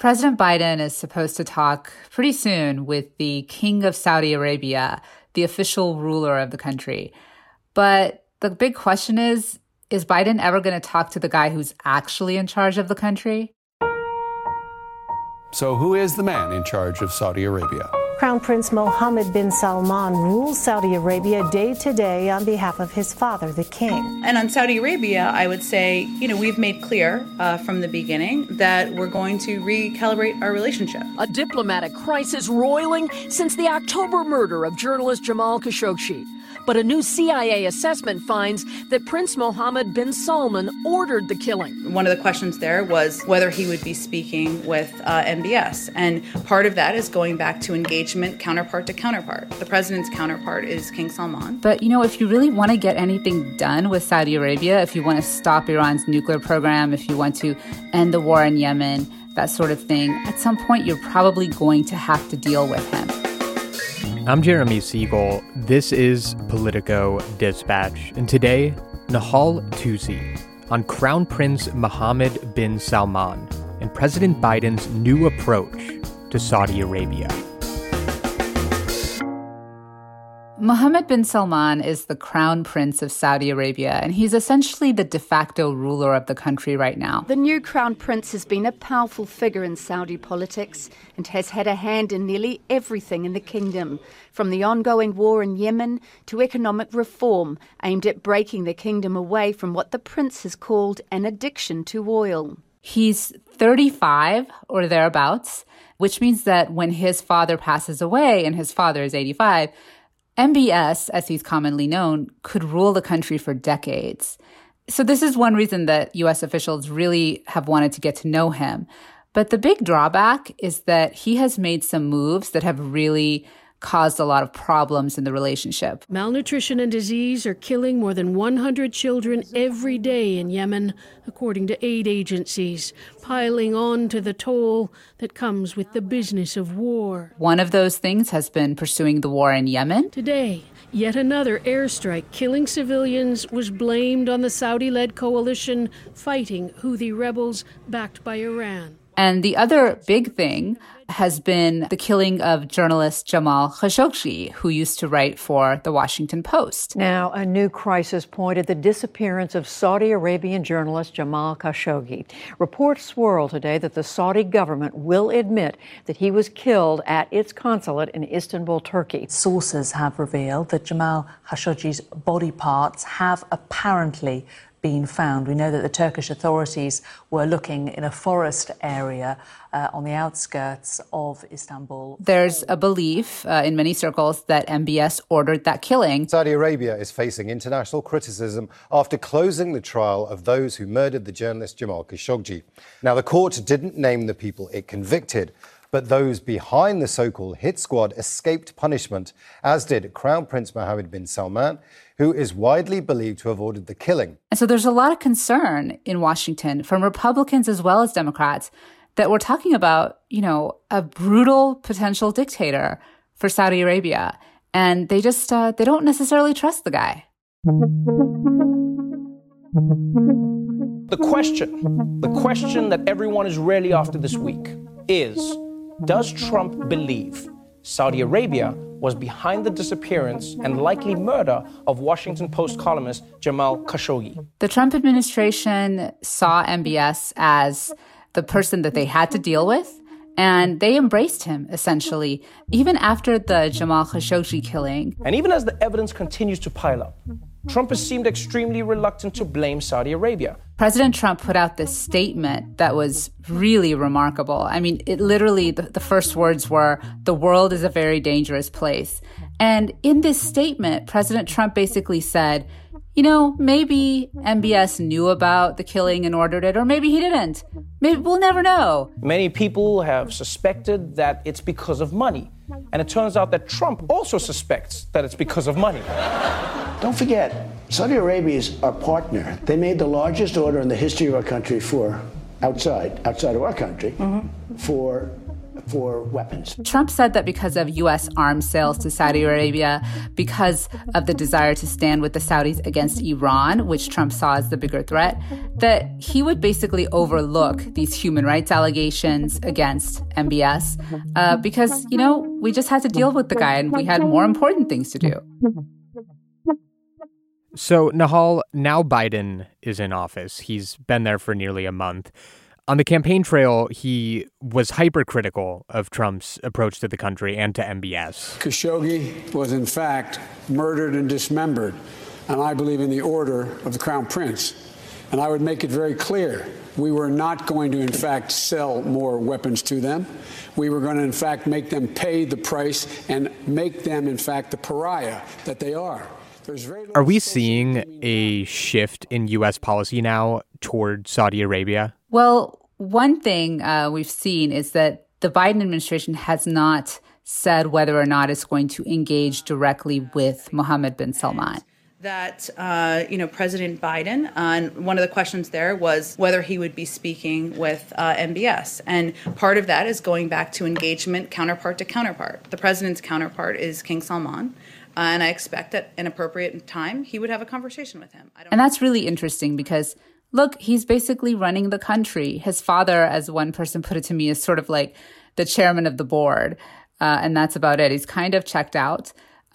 President Biden is supposed to talk pretty soon with the King of Saudi Arabia, the official ruler of the country. But the big question is Biden ever going to talk to the guy who's actually in charge of the country? So who is the man in charge of Saudi Arabia? Crown Prince Mohammed bin Salman rules Saudi Arabia day to day on behalf of his father, the king. And on Saudi Arabia, I would say, we've made clear from the beginning that we're going to recalibrate our relationship. A diplomatic crisis roiling since the October murder of journalist Jamal Khashoggi. But a new CIA assessment finds that Prince Mohammed bin Salman ordered the killing. One of the questions there was whether he would be speaking with MBS. And part of that is going back to engagement counterpart to counterpart. The president's counterpart is King Salman. But, if you really want to get anything done with Saudi Arabia, if you want to stop Iran's nuclear program, if you want to end the war in Yemen, that sort of thing, at some point you're probably going to have to deal with him. I'm Jeremy Siegel. This is Politico Dispatch. And today, Nahal Tusi on Crown Prince Mohammed bin Salman and President Biden's new approach to Saudi Arabia. Mohammed bin Salman is the crown prince of Saudi Arabia, and he's essentially the de facto ruler of the country right now. The new crown prince has been a powerful figure in Saudi politics and has had a hand in nearly everything in the kingdom, from the ongoing war in Yemen to economic reform aimed at breaking the kingdom away from what the prince has called an addiction to oil. He's 35 or thereabouts, which means that when his father passes away, and his father is 85, MBS, as he's commonly known, could rule the country for decades. So this is one reason that U.S. officials really have wanted to get to know him. But the big drawback is that he has made some moves that have really caused a lot of problems in the relationship. Malnutrition and disease are killing more than 100 children every day in Yemen, according to aid agencies, piling on to the toll that comes with the business of war. One of those things has been pursuing the war in Yemen. Today, yet another airstrike killing civilians was blamed on the Saudi-led coalition fighting Houthi rebels backed by Iran. And the other big thing has been the killing of journalist Jamal Khashoggi, who used to write for The Washington Post. Now, a new crisis point at the disappearance of Saudi Arabian journalist Jamal Khashoggi. Reports swirl today that the Saudi government will admit that he was killed at its consulate in Istanbul, Turkey. Sources have revealed that Jamal Khashoggi's body parts have apparently been found. We know that the Turkish authorities were looking in a forest area on the outskirts of Istanbul. There's a belief in many circles that MBS ordered that killing. Saudi Arabia is facing international criticism after closing the trial of those who murdered the journalist Jamal Khashoggi. Now, the court didn't name the people it convicted, but those behind the so-called hit squad escaped punishment, as did Crown Prince Mohammed bin Salman, who is widely believed to have ordered the killing. And so there's a lot of concern in Washington from Republicans as well as Democrats that we're talking about, a brutal potential dictator for Saudi Arabia. And they just, they don't necessarily trust the guy. The question that everyone is really after this week is, does Trump believe Saudi Arabia was behind the disappearance and likely murder of Washington Post columnist Jamal Khashoggi? The Trump administration saw MBS as the person that they had to deal with, and they embraced him, essentially, even after the Jamal Khashoggi killing. And even as the evidence continues to pile up, Trump has seemed extremely reluctant to blame Saudi Arabia. President Trump put out this statement that was really remarkable. I mean, it literally, the first words were, "The world is a very dangerous place." And in this statement, President Trump basically said, maybe MBS knew about the killing and ordered it, or maybe he didn't. Maybe we'll never know. Many people have suspected that it's because of money. And it turns out that Trump also suspects that it's because of money. Don't forget, Saudi Arabia is our partner. They made the largest order in the history of our country for outside of our country, for for weapons. Trump said that because of U.S. arms sales to Saudi Arabia, because of the desire to stand with the Saudis against Iran, which Trump saw as the bigger threat, that he would basically overlook these human rights allegations against MBS because, we just had to deal with the guy and we had more important things to do. So, Nahal, now Biden is in office. He's been there for nearly a month. On the campaign trail, he was hypercritical of Trump's approach to the country and to MBS. Khashoggi was, in fact, murdered and dismembered, and I believe in the order of the Crown Prince. And I would make it very clear, we were not going to, in fact, sell more weapons to them. We were going to, in fact, make them pay the price and make them, in fact, the pariah that they are. Are we seeing a shift in U.S. policy now toward Saudi Arabia? Well, one thing we've seen is that the Biden administration has not said whether or not it's going to engage directly with Mohammed bin Salman. That, President Biden, and one of the questions there was whether he would be speaking with MBS. And part of that is going back to engagement counterpart to counterpart. The president's counterpart is King Salman. And I expect at an appropriate time, he would have a conversation with him. And that's really interesting because, look, he's basically running the country. His father, as one person put it to me, is sort of like the chairman of the board. And that's about it. He's kind of checked out.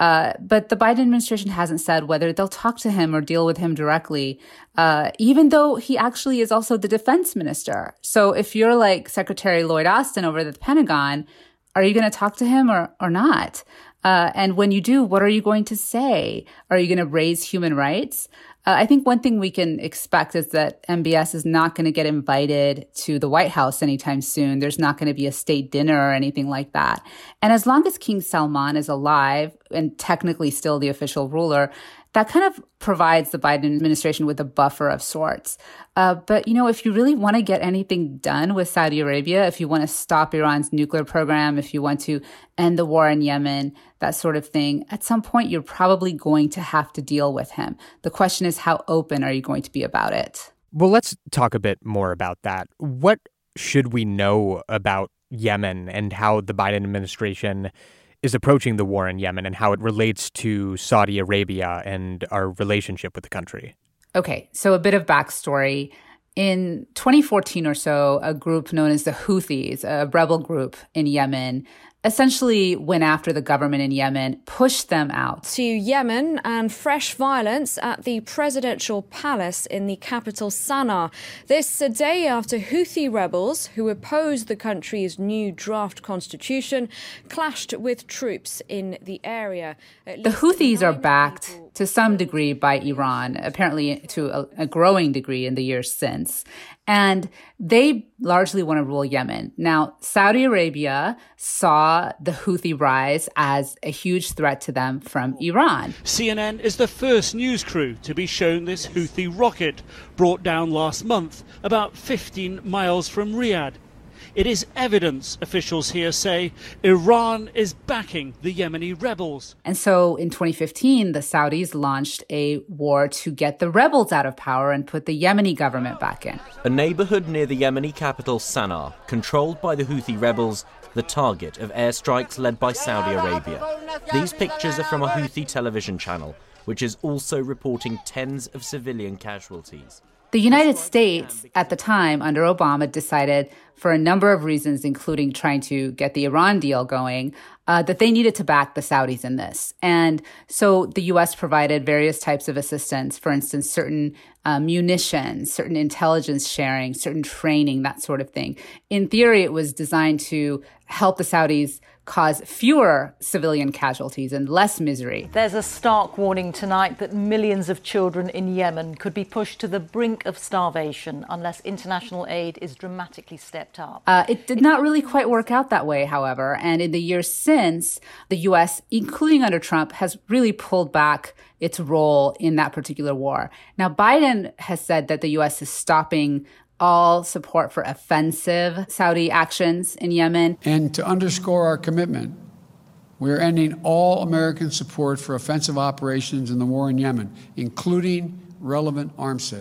But the Biden administration hasn't said whether they'll talk to him or deal with him directly, even though he actually is also the defense minister. So if you're like Secretary Lloyd Austin over at the Pentagon, are you going to talk to him or not? And when you do, what are you going to say? Are you going to raise human rights? I think one thing we can expect is that MBS is not going to get invited to the White House anytime soon. There's not going to be a state dinner or anything like that. And as long as King Salman is alive and technically still the official ruler, that kind of provides the Biden administration with a buffer of sorts. But, if you really want to get anything done with Saudi Arabia, if you want to stop Iran's nuclear program, if you want to end the war in Yemen, that sort of thing, at some point you're probably going to have to deal with him. The question is, how open are you going to be about it? Well, let's talk a bit more about that. What should we know about Yemen and how the Biden administration is approaching the war in Yemen and how it relates to Saudi Arabia and our relationship with the country? Okay, so a bit of backstory. In 2014 or so, a group known as the Houthis, a rebel group in Yemen, essentially went after the government in Yemen, pushed them out. To Yemen and fresh violence at the presidential palace in the capital Sana'a. This a day after Houthi rebels, who oppose the country's new draft constitution, clashed with troops in the area. The Houthis are backed to some degree by Iran, apparently to a growing degree in the years since. And they largely want to rule Yemen. Now, Saudi Arabia saw the Houthi rise as a huge threat to them from Iran. CNN is the first news crew to be shown this Houthi rocket brought down last month about 15 miles from Riyadh. It is evidence, officials here say, Iran is backing the Yemeni rebels. And so in 2015, the Saudis launched a war to get the rebels out of power and put the Yemeni government back in. A neighborhood near the Yemeni capital Sana'a, controlled by the Houthi rebels, the target of airstrikes led by Saudi Arabia. These pictures are from a Houthi television channel, which is also reporting tens of civilian casualties. The United States, at the time, under Obama, decided, for a number of reasons, including trying to get the Iran deal going, that they needed to back the Saudis in this. And so the U.S. provided various types of assistance, for instance, certain munitions, certain intelligence sharing, certain training, that sort of thing. In theory, it was designed to help the Saudis cause fewer civilian casualties and less misery. There's a stark warning tonight that millions of children in Yemen could be pushed to the brink of starvation unless international aid is dramatically stepped up. It did not really quite work out that way, however. And in the years since, the U.S., including under Trump, has really pulled back its role in that particular war. Now, Biden has said that the U.S. is stopping all support for offensive Saudi actions in Yemen. And to underscore our commitment, we are ending all American support for offensive operations in the war in Yemen, including relevant arms sales.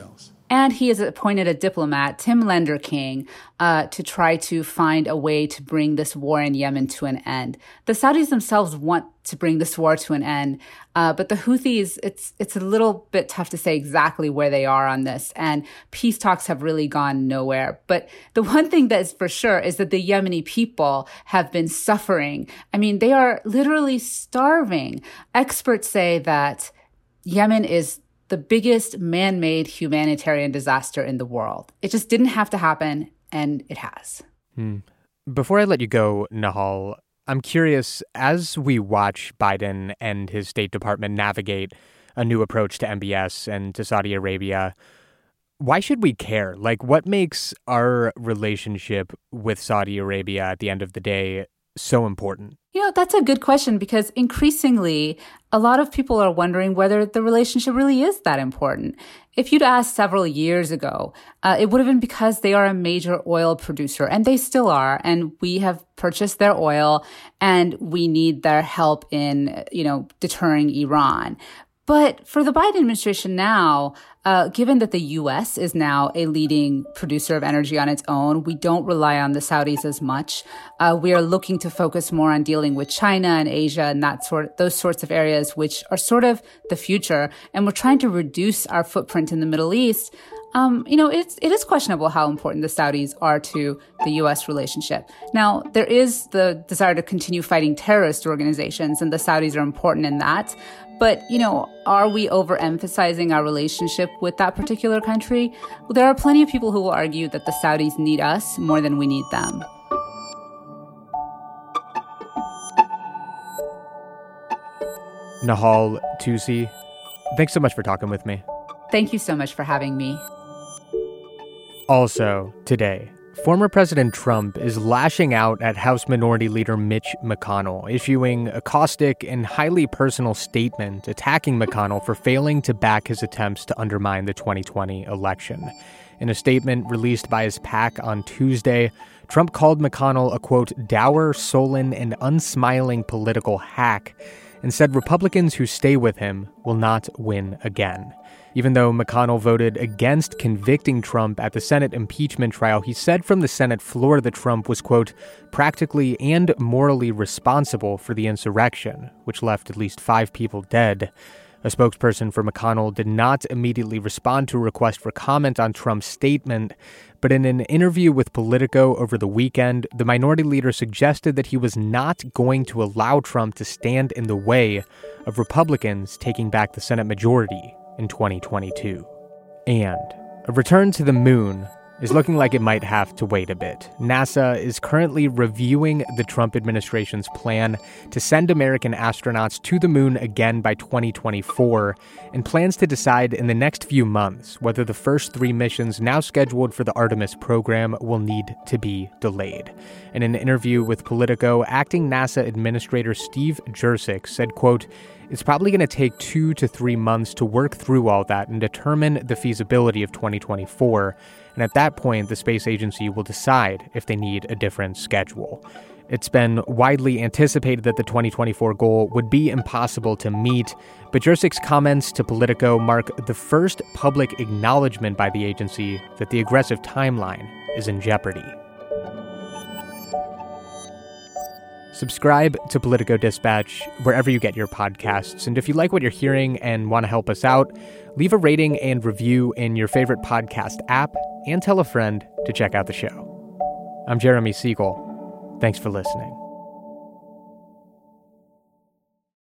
And he has appointed a diplomat, Tim Lenderking, to try to find a way to bring this war in Yemen to an end. The Saudis themselves want to bring this war to an end, but the Houthis, it's a little bit tough to say exactly where they are on this, and peace talks have really gone nowhere. But the one thing that is for sure is that the Yemeni people have been suffering. I mean, they are literally starving. Experts say that Yemen is the biggest man-made humanitarian disaster in the world. It just didn't have to happen, and it has. Before I let you go, Nahal, I'm curious, as we watch Biden and his State Department navigate a new approach to MBS and to Saudi Arabia, why should we care? Like, what makes our relationship with Saudi Arabia at the end of the day so important? You know, that's a good question, because increasingly, a lot of people are wondering whether the relationship really is that important. If you'd asked several years ago, it would have been because they are a major oil producer, and they still are, and we have purchased their oil, and we need their help in, deterring Iran. But for the Biden administration now, given that the U.S. is now a leading producer of energy on its own, we don't rely on the Saudis as much. We are looking to focus more on dealing with China and Asia and those sorts of areas, which are sort of the future. And we're trying to reduce our footprint in the Middle East. It is questionable how important the Saudis are to the U.S. relationship. Now, there is the desire to continue fighting terrorist organizations, and the Saudis are important in that. But, are we overemphasizing our relationship with that particular country? Well, there are plenty of people who will argue that the Saudis need us more than we need them. Nahal Tousi, thanks so much for talking with me. Thank you so much for having me. Also, today, former President Trump is lashing out at House Minority Leader Mitch McConnell, issuing a caustic and highly personal statement attacking McConnell for failing to back his attempts to undermine the 2020 election. In a statement released by his PAC on Tuesday, Trump called McConnell a, quote, dour, sullen, and unsmiling political hack, and said Republicans who stay with him will not win again. Even though McConnell voted against convicting Trump at the Senate impeachment trial, he said from the Senate floor that Trump was, quote, practically and morally responsible for the insurrection, which left at least 5 people dead. A spokesperson for McConnell did not immediately respond to a request for comment on Trump's statement, but in an interview with Politico over the weekend, the minority leader suggested that he was not going to allow Trump to stand in the way of Republicans taking back the Senate majority in 2022. And a return to the moon is looking like it might have to wait a bit. NASA is currently reviewing the Trump administration's plan to send American astronauts to the moon again by 2024 and plans to decide in the next few months whether the first 3 missions now scheduled for the Artemis program will need to be delayed. In an interview with Politico, acting NASA Administrator Steve Jurczyk said, quote, it's probably going to take 2 to 3 months to work through all that and determine the feasibility of 2024. And at that point, the space agency will decide if they need a different schedule. It's been widely anticipated that the 2024 goal would be impossible to meet, but Jurczyk's comments to Politico mark the first public acknowledgement by the agency that the aggressive timeline is in jeopardy. Subscribe to Politico Dispatch wherever you get your podcasts. And if you like what you're hearing and want to help us out, leave a rating and review in your favorite podcast app and tell a friend to check out the show. I'm Jeremy Siegel. Thanks for listening.